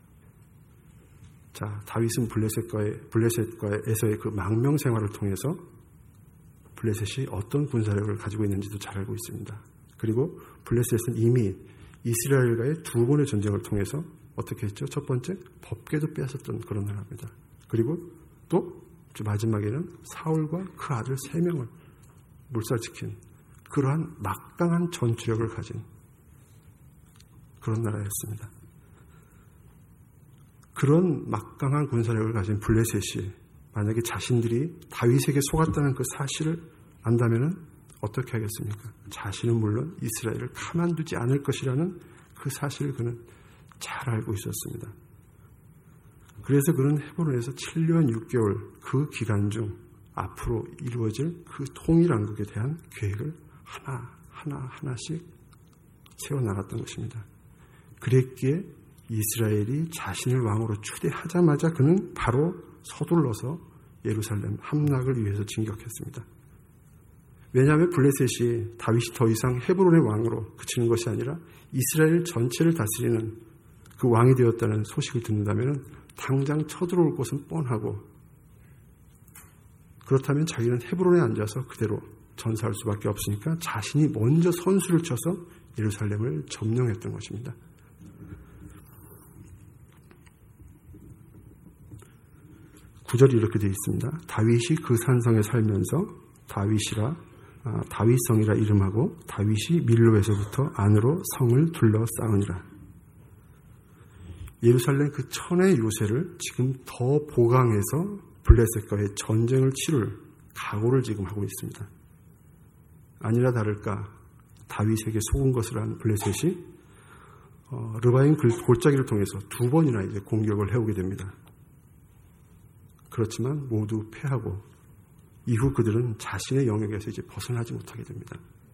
자, 다윗은 블레셋과에서의 그 망명 생활을 통해서 블레셋이 어떤 군사력을 가지고 있는지도 잘 알고 있습니다. 그리고 블레셋은 이미 이스라엘과의 두 번의 전쟁을 통해서 어떻게 했죠? 첫 번째, 법궤도 빼앗았던 그런 나라입니다. 그리고 또 마지막에는 사울과 그 아들 3명을 몰살시킨 그러한 막강한 전투력을 가진 그런 나라였습니다. 그런 막강한 군사력을 가진 블레셋이 만약에 자신들이 다윗에게 속았다는 그 사실을 안다면 어떻게 하겠습니까? 자신은 물론 이스라엘을 가만두지 않을 것이라는 그 사실을 그는 잘 알고 있었습니다. 그래서 그는 헤브론에서 7년 6개월 그 기간 중 앞으로 이루어질 그 통일왕국에 대한 계획을 하나씩 세워나갔던 것입니다. 그랬기에 이스라엘이 자신을 왕으로 추대하자마자 그는 바로 서둘러서 예루살렘 함락을 위해서 진격했습니다. 왜냐하면 블레셋이 다윗이 더 이상 헤브론의 왕으로 그치는 것이 아니라 이스라엘 전체를 다스리는 그 왕이 되었다는 소식을 듣는다면 당장 쳐들어올 것은 뻔하고 그렇다면 자기는 헤브론에 앉아서 그대로 전사할 수밖에 없으니까 자신이 먼저 선수를 쳐서 예루살렘을 점령했던 것입니다. 구절이 이렇게 되어 있습니다. 다윗이 그 산성에 살면서 다윗성이라 이름하고 다윗이 밀로에서부터 안으로 성을 둘러싸으니라. 예루살렘 그 천의 요새를 지금 더 보강해서 블레셋과의 전쟁을 치룰 각오를 지금 하고 있습니다. 아니라 다를까 다윗에게 속은 것을 한 블레셋이 르바임 골짜기를 통해서 2번이나 이제 공격을 해오게 됩니다. 그렇지만 모두 패하고 이후 그들은 자신의 영역에서 이제 벗어나지 못하게 됩니다.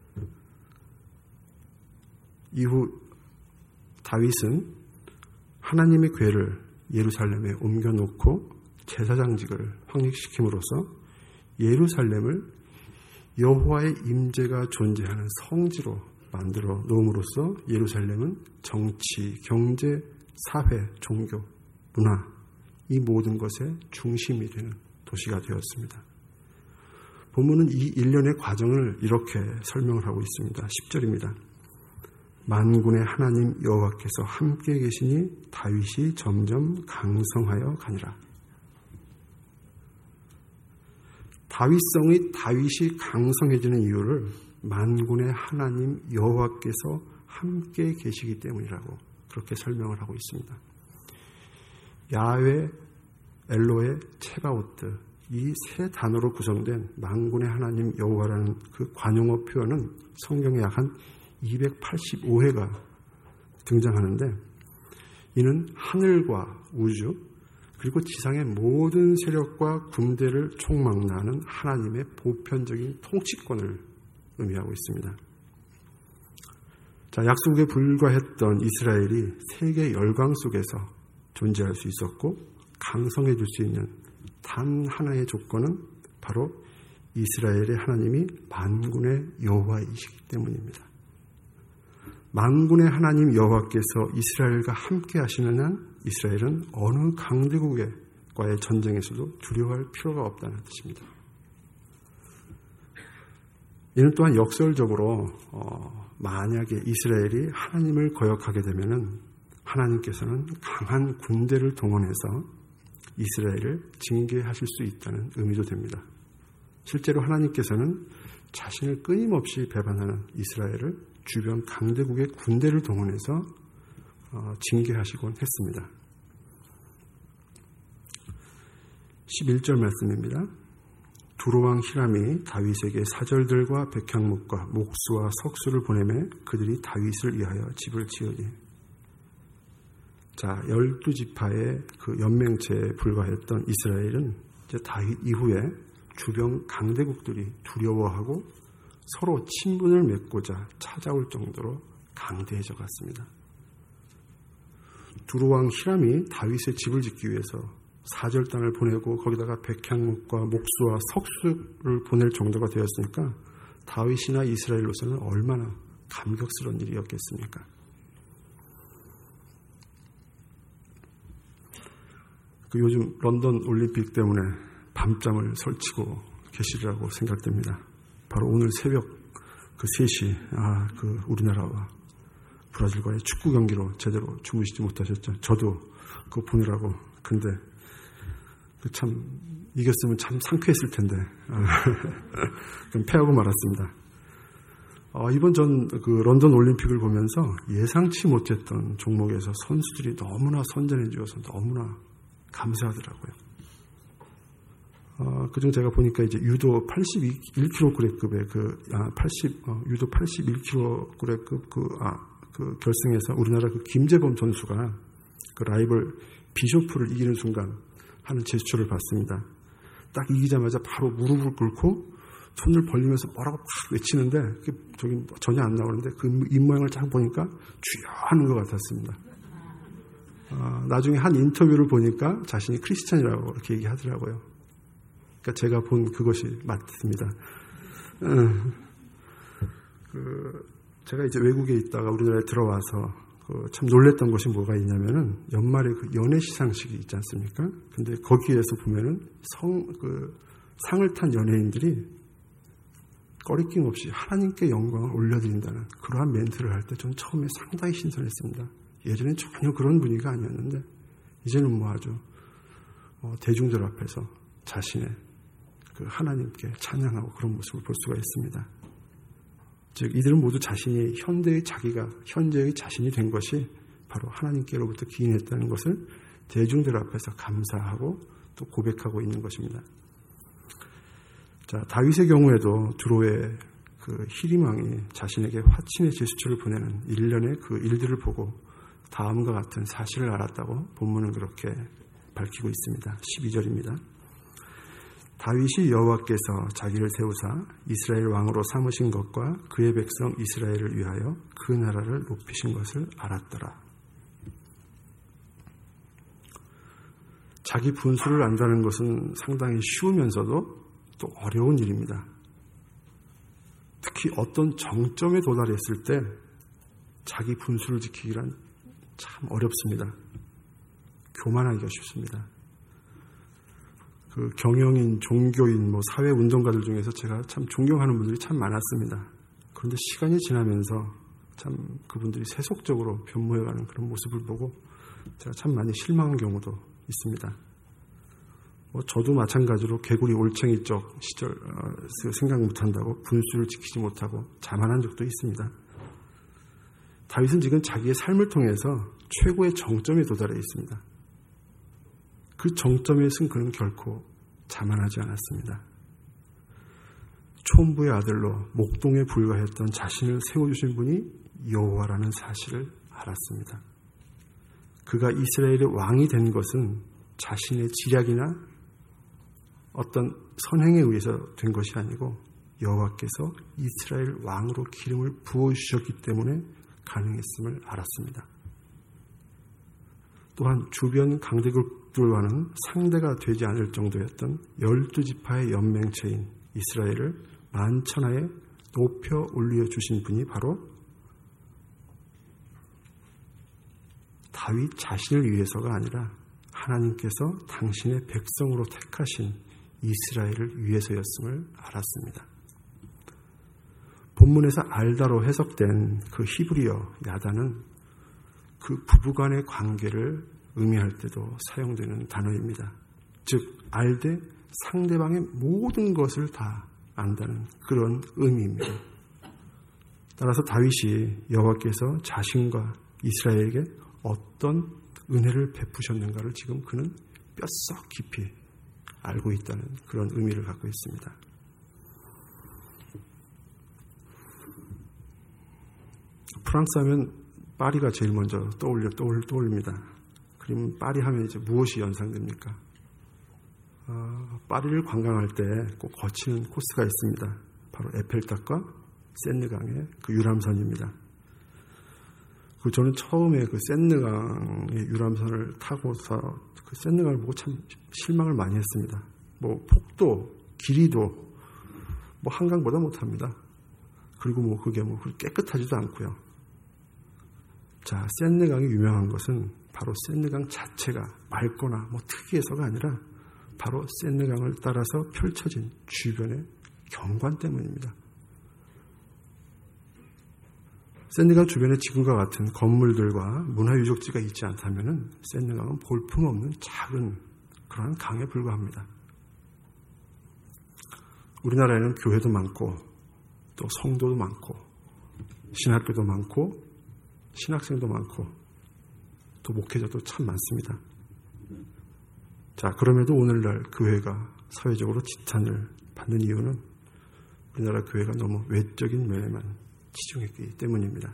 이후 다윗은 하나님의 궤를 예루살렘에 옮겨놓고 제사장직을 확립시킴으로써 예루살렘을 여호와의 임재가 존재하는 성지로 만들어 놓음으로써 예루살렘은 정치, 경제, 사회, 종교, 문화 이 모든 것의 중심이 되는 도시가 되었습니다. 본문은 이 일련의 과정을 이렇게 설명을 하고 있습니다. 10절입니다. 만군의 하나님 여호와께서 함께 계시니 다윗이 점점 강성하여 가니라. 다윗이 강성해지는 이유를 만군의 하나님 여호와께서 함께 계시기 때문이라고 그렇게 설명을 하고 있습니다. 야훼, 엘로에, 체바오트 이 세 단어로 구성된 만군의 하나님 여호와라는 그 관용어 표현은 성경에 약 한 285회가 등장하는데 이는 하늘과 우주 그리고 지상의 모든 세력과 군대를 총망라하는 하나님의 보편적인 통치권을 의미하고 있습니다. 자, 약속에 불과했던 이스라엘이 세계 열강 속에서 존재할 수 있었고 강성해질 수 있는 단 하나의 조건은 바로 이스라엘의 하나님이 만군의 여호와이시기 때문입니다. 만군의 하나님 여호와께서 이스라엘과 함께 하시는 한 이스라엘은 어느 강대국과의 전쟁에서도 두려워할 필요가 없다는 뜻입니다. 이는 또한 역설적으로 만약에 이스라엘이 하나님을 거역하게 되면 하나님께서는 강한 군대를 동원해서 이스라엘을 징계하실 수 있다는 의미도 됩니다. 실제로 하나님께서는 자신을 끊임없이 배반하는 이스라엘을 주변 강대국의 군대를 동원해서 징계하시곤 했습니다. 11절 말씀입니다. 두로왕 히람이 다윗에게 사절들과 백향목과 목수와 석수를 보내매 그들이 다윗을 위하여 집을 지으니. 자, 12지파의 그 연맹체에 불과했던 이스라엘은 이제 다윗 이후에 주변 강대국들이 두려워하고 서로 친분을 맺고자 찾아올 정도로 강대해져 갔습니다. 두로왕 히람이 다윗의 집을 짓기 위해서 사절단을 보내고 거기다가 백향목과 목수와 석수를 보낼 정도가 되었으니까 다윗이나 이스라엘로서는 얼마나 감격스러운 일이었겠습니까? 그 요즘 런던 올림픽 때문에 밤잠을 설치고 계시리라고 생각됩니다. 바로 오늘 새벽 그 3시 그 우리나라와 브라질과의 축구 경기로 제대로 주무시지 못하셨죠. 저도 그거 보느라고. 근데 참 이겼으면 참 상쾌했을 텐데 그럼 패하고 말았습니다. 이번 전 그 런던 올림픽을 보면서 예상치 못했던 종목에서 선수들이 너무나 선전해 주어서 너무나 감사하더라고요. 그중 제가 보니까 이제 유도 81kg급의 유도 81kg급 그 결승에서 우리나라 그 김재범 선수가 그 라이벌 비쇼프를 이기는 순간 하는 제스처를 봤습니다. 딱 이기자마자 바로 무릎을 꿇고 손을 벌리면서 뭐라고 막 외치는데 저기 전혀 안 나오는데 그 입모양을 딱 보니까 주여 하는 것 같았습니다. 나중에 한 인터뷰를 보니까 자신이 크리스찬이라고 이렇게 얘기하더라고요. 그러니까 제가 본 그것이 맞습니다. 제가 이제 외국에 있다가 우리나라에 들어와서 참 놀랬던 것이 뭐가 있냐면은 연말에 그 연애 시상식이 있지 않습니까? 근데 거기에서 보면은 상을 탄 연예인들이 꺼리낌 없이 하나님께 영광을 올려드린다는 그러한 멘트를 할 때 전 처음에 상당히 신선했습니다. 예전엔 전혀 그런 분위기가 아니었는데 이제는 뭐 아주 대중들 앞에서 자신의 그 하나님께 찬양하고 그런 모습을 볼 수가 있습니다. 즉 이들은 모두 자신이 현재의 자신이 된 것이 바로 하나님께로부터 기인했다는 것을 대중들 앞에서 감사하고 또 고백하고 있는 것입니다. 자, 다윗의 경우에도 두로의 그 히림왕이 자신에게 화친의 제스처를 보내는 일련의 그 일들을 보고 다음과 같은 사실을 알았다고 본문은 그렇게 밝히고 있습니다. 12절입니다. 다윗이 여호와께서 자기를 세우사 이스라엘 왕으로 삼으신 것과 그의 백성 이스라엘을 위하여 그 나라를 높이신 것을 알았더라. 자기 분수를 안다는 것은 상당히 쉬우면서도 또 어려운 일입니다. 특히 어떤 정점에 도달했을 때 자기 분수를 지키기란 참 어렵습니다. 교만하기가 쉽습니다. 그 경영인, 종교인, 사회운동가들 중에서 제가 참 존경하는 분들이 참 많았습니다. 그런데 시간이 지나면서 참 그분들이 세속적으로 변모해가는 그런 모습을 보고 제가 참 많이 실망한 경우도 있습니다. 저도 마찬가지로 개구리 올챙이 쪽 시절 생각 못한다고 분수를 지키지 못하고 자만한 적도 있습니다. 다윗은 지금 자기의 삶을 통해서 최고의 정점에 도달해 있습니다. 그 정점에 있은 그는 결코 자만하지 않았습니다. 촌부의 아들로 목동에 불과했던 자신을 세워주신 분이 여호와라는 사실을 알았습니다. 그가 이스라엘의 왕이 된 것은 자신의 지략이나 어떤 선행에 의해서 된 것이 아니고 여호와께서 이스라엘 왕으로 기름을 부어주셨기 때문에 가능했음을 알았습니다. 또한 주변 강대국들과는 상대가 되지 않을 정도였던 12지파의 연맹체인 이스라엘을 만천하에 높여 올려주신 분이 바로 다윗 자신을 위해서가 아니라 하나님께서 당신의 백성으로 택하신 이스라엘을 위해서였음을 알았습니다. 본문에서 알다로 해석된 그 히브리어 야다는 그 부부간의 관계를 의미할 때도 사용되는 단어입니다. 즉 알되 상대방의 모든 것을 다 안다는 그런 의미입니다. 따라서 다윗이 여호와께서 자신과 이스라엘에게 어떤 은혜를 베푸셨는가를 지금 그는 뼛속 깊이 알고 있다는 그런 의미를 갖고 있습니다. 프랑스 하면 파리가 제일 먼저 떠올립니다. 그럼 파리 하면 이제 무엇이 연상됩니까? 파리를 관광할 때 꼭 거치는 코스가 있습니다. 바로 에펠탑과 센느강의 그 유람선입니다. 저는 처음에 그 센느강의 유람선을 타고서 그 센느강을 보고 참 실망을 많이 했습니다. 폭도, 길이도 한강보다 못합니다. 그리고 그게 깨끗하지도 않고요. 자, 센느강이 유명한 것은 바로 센느강 자체가 맑거나 특이해서가 아니라 바로 센느강을 따라서 펼쳐진 주변의 경관 때문입니다. 센느강 주변에 지금과 같은 건물들과 문화유적지가 있지 않다면 센느강은 볼품없는 작은 그러한 강에 불과합니다. 우리나라에는 교회도 많고 또 성도도 많고 신학교도 많고 신학생도 많고 또 목회자도 참 많습니다. 자, 그럼에도 오늘날 교회가 사회적으로 지탄을 받는 이유는 우리나라 교회가 너무 외적인 면에만 치중했기 때문입니다.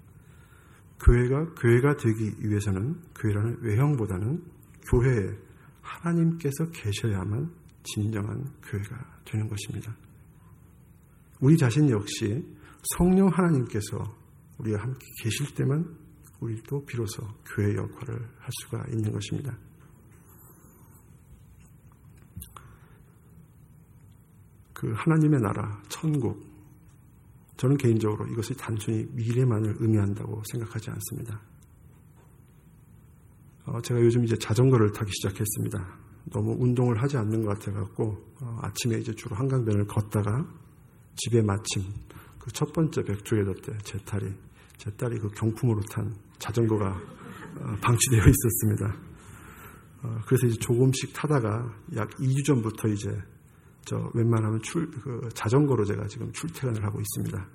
교회가 되기 위해서는 교회라는 외형보다는 교회에 하나님께서 계셔야만 진정한 교회가 되는 것입니다. 우리 자신 역시 성령 하나님께서 우리와 함께 계실 때만 우리도 비로소 교회 역할을 할 수가 있는 것입니다. 그 하나님의 나라, 천국, 저는 개인적으로 이것이 단순히 미래만을 의미한다고 생각하지 않습니다. 제가 요즘 이제 자전거를 타기 시작했습니다. 너무 운동을 하지 않는 것 같아갖고 아침에 이제 주로 한강변을 걷다가 집에 마침 그 첫 번째 백투게더 때 제 딸이 그 경품으로 탄 자전거가 방치되어 있었습니다. 그래서 이제 조금씩 타다가 약 2주 전부터 이제 웬만하면 자전거로 제가 지금 출퇴근을 하고 있습니다.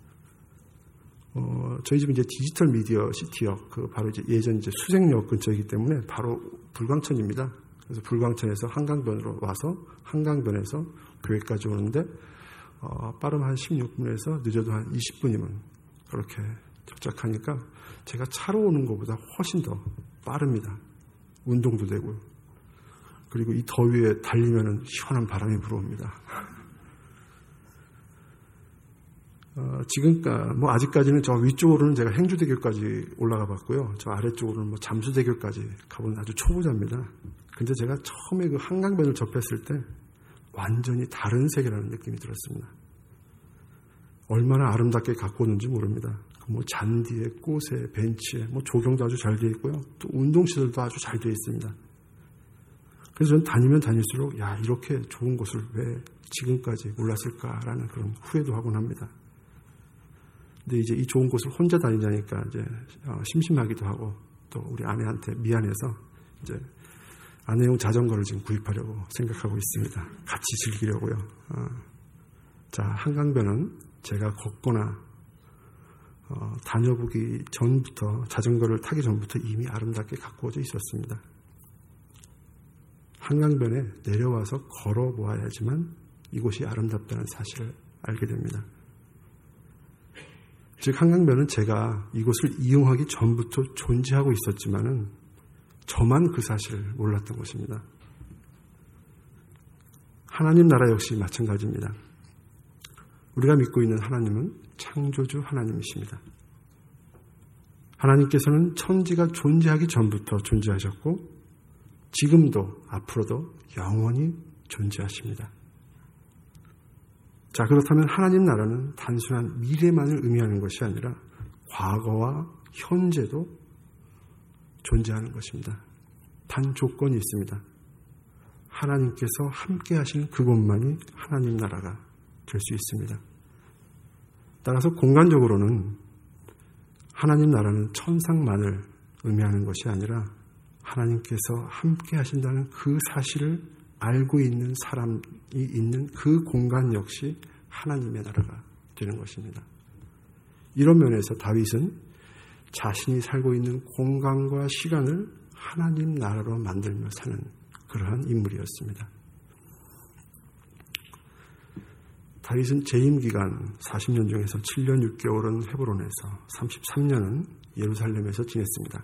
저희 집은 이제 디지털 미디어 시티역, 바로 이제 예전 이제 수색역 근처이기 때문에 바로 불광천입니다. 그래서 불광천에서 한강변으로 와서 한강변에서 교회까지 오는데, 빠르면 한 16분에서 늦어도 한 20분이면 그렇게 도착하니까 제가 차로 오는 것보다 훨씬 더 빠릅니다. 운동도 되고. 그리고 이 더위에 달리면은 시원한 바람이 불어옵니다. 아직까지는 저 위쪽으로는 제가 행주대교까지 올라가 봤고요. 저 아래쪽으로는 잠수대교까지 가본 아주 초보자입니다. 근데 제가 처음에 그 한강변을 접했을 때 완전히 다른 세계라는 느낌이 들었습니다. 얼마나 아름답게 갖고 오는지 모릅니다. 뭐 잔디에, 꽃에, 벤치에, 뭐 조경도 아주 잘 되어 있고요. 또 운동시설도 아주 잘 되어 있습니다. 그래서 저는 다니면 다닐수록 야, 이렇게 좋은 곳을 왜 지금까지 몰랐을까라는 그런 후회도 하곤 합니다. 근데 이제 이 좋은 곳을 혼자 다니자니까 이제 심심하기도 하고 또 우리 아내한테 미안해서 이제 아내용 자전거를 지금 구입하려고 생각하고 있습니다. 같이 즐기려고요. 자, 한강변은 제가 걷거나 다녀보기 전부터, 자전거를 타기 전부터 이미 아름답게 가꾸어져 있었습니다. 한강변에 내려와서 걸어보아야지만 이곳이 아름답다는 사실을 알게 됩니다. 즉 한강변은 제가 이곳을 이용하기 전부터 존재하고 있었지만은 저만 그 사실을 몰랐던 것입니다. 하나님 나라 역시 마찬가지입니다. 우리가 믿고 있는 하나님은 창조주 하나님이십니다. 하나님께서는 천지가 존재하기 전부터 존재하셨고 지금도 앞으로도 영원히 존재하십니다. 자, 그렇다면 하나님 나라는 단순한 미래만을 의미하는 것이 아니라 과거와 현재도 존재하는 것입니다. 단 조건이 있습니다. 하나님께서 함께 하시는 그곳만이 하나님 나라가 될 수 있습니다. 따라서 공간적으로는 하나님 나라는 천상만을 의미하는 것이 아니라 하나님께서 함께 하신다는 그 사실을 알고 있는 사람이 있는 그 공간 역시 하나님의 나라가 되는 것입니다. 이런 면에서 다윗은 자신이 살고 있는 공간과 시간을 하나님 나라로 만들며 사는 그러한 인물이었습니다. 다윗은 재임 기간 40년 중에서 7년 6개월은 헤브론에서 33년은 예루살렘에서 지냈습니다.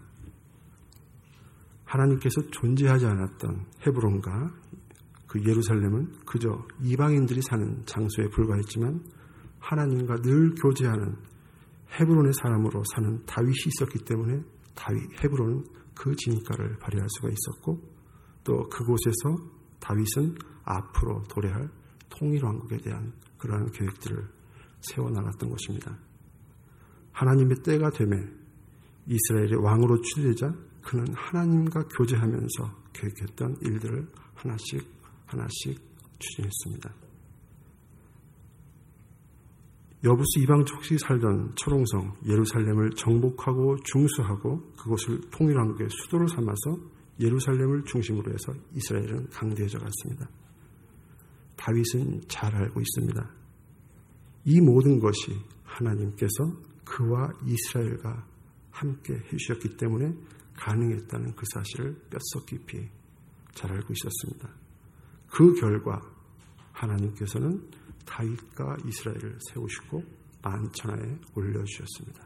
하나님께서 존재하지 않았던 헤브론과 그 예루살렘은 그저 이방인들이 사는 장소에 불과했지만 하나님과 늘 교제하는 헤브론의 사람으로 사는 다윗이 있었기 때문에 헤브론은 그 진가를 발휘할 수가 있었고 또 그곳에서 다윗은 앞으로 도래할 통일왕국에 대한 그러한 계획들을 세워나갔던 것입니다. 하나님의 때가 되매 이스라엘의 왕으로 취되자 그는 하나님과 교제하면서 계획했던 일들을 하나씩 추진했습니다. 여부스 이방 족속이 살던 초롱성 예루살렘을 정복하고 중수하고 그곳을 통일왕국의 수도로 삼아서 예루살렘을 중심으로 해서 이스라엘은 강대해져 갔습니다. 다윗은 잘 알고 있습니다. 이 모든 것이 하나님께서 그와 이스라엘과 함께 해주셨기 때문에 가능했다는 그 사실을 뼛속 깊이 잘 알고 있었습니다. 그 결과 하나님께서는 다윗과 이스라엘을 세우시고 만천하에 올려주셨습니다.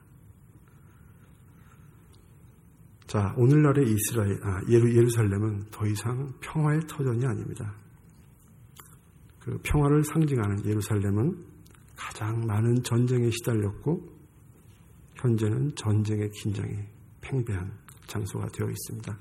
자, 오늘날의 예루살렘은 더 이상 평화의 터전이 아닙니다. 그 평화를 상징하는 예루살렘은 가장 많은 전쟁에 시달렸고 현재는 전쟁의 긴장이 팽배한 장소가 되어 있습니다.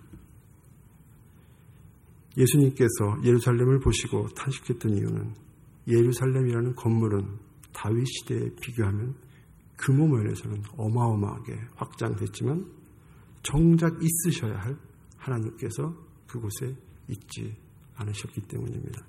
예수님께서 예루살렘을 보시고 탄식했던 이유는 예루살렘이라는 건물은 다윗 시대에 비교하면 규모 면에서는 어마어마하게 확장됐지만 정작 있으셔야 할 하나님께서 그곳에 있지 않으셨기 때문입니다.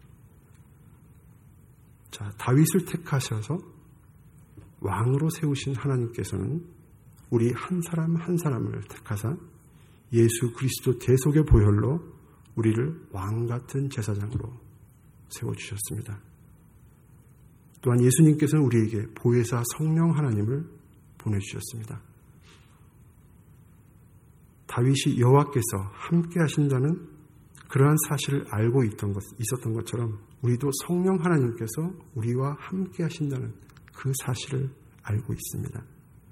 자, 다윗을 택하셔서 왕으로 세우신 하나님께서는 우리 한 사람 한 사람을 택하사 예수 그리스도 대속의 보혈로 우리를 왕 같은 제사장으로 세워주셨습니다. 또한 예수님께서는 우리에게 보혜사 성령 하나님을 보내주셨습니다. 다윗이 여호와께서 함께 하신다는 그러한 사실을 알고 있었던 것처럼 우리도 성령 하나님께서 우리와 함께 하신다는 그 사실을 알고 있습니다.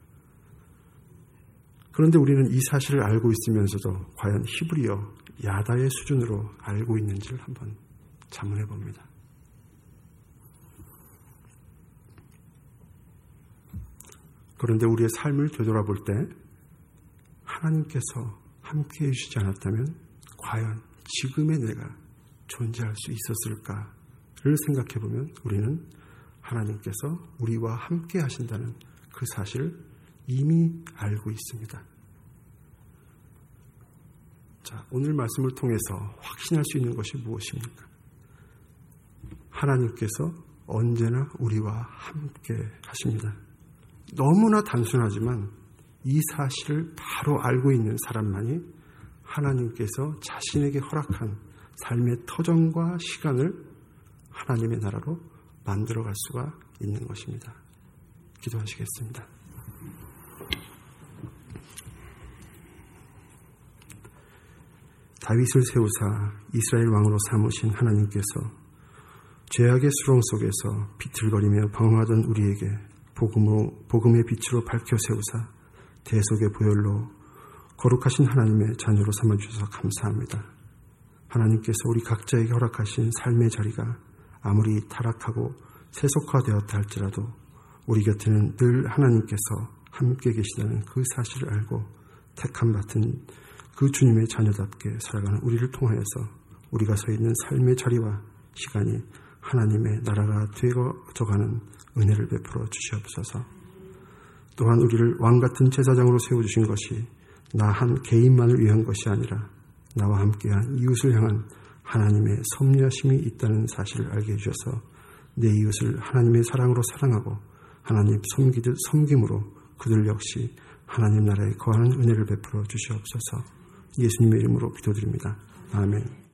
그런데 우리는 이 사실을 알고 있으면서도 과연 히브리어 야다의 수준으로 알고 있는지를 한번 자문해 봅니다. 그런데 우리의 삶을 되돌아볼 때 하나님께서 함께 해주시지 않았다면 과연 지금의 내가 존재할 수 있었을까를 생각해 보면 우리는 하나님께서 우리와 함께 하신다는 그 사실을 이미 알고 있습니다. 자, 오늘 말씀을 통해서 확신할 수 있는 것이 무엇입니까? 하나님께서 언제나 우리와 함께 하십니다. 너무나 단순하지만 이 사실을 바로 알고 있는 사람만이 하나님께서 자신에게 허락한 삶의 터전과 시간을 하나님의 나라로 만들어갈 수가 있는 것입니다. 기도하시겠습니다. 다윗을 세우사 이스라엘 왕으로 삼으신 하나님께서 죄악의 수렁 속에서 비틀거리며 방황하던 우리에게 복음의 빛으로 밝혀 세우사 대속의 보혈로 거룩하신 하나님의 자녀로 삼아주셔서 감사합니다. 하나님께서 우리 각자에게 허락하신 삶의 자리가 아무리 타락하고 세속화되었다 할지라도 우리 곁에는 늘 하나님께서 함께 계시다는 그 사실을 알고 택함 받은 그 주님의 자녀답게 살아가는 우리를 통하여서 우리가 서 있는 삶의 자리와 시간이 하나님의 나라가 되어져가는 은혜를 베풀어 주시옵소서. 또한 우리를 왕같은 제사장으로 세워주신 것이 나 한 개인만을 위한 것이 아니라 나와 함께한 이웃을 향한 하나님의 섭리하심이 있다는 사실을 알게 해주셔서 내 이웃을 하나님의 사랑으로 사랑하고 하나님 섬기듯 섬김으로 그들 역시 하나님 나라에 거하는 은혜를 베풀어 주시옵소서. 예수님의 이름으로 기도드립니다. 아멘.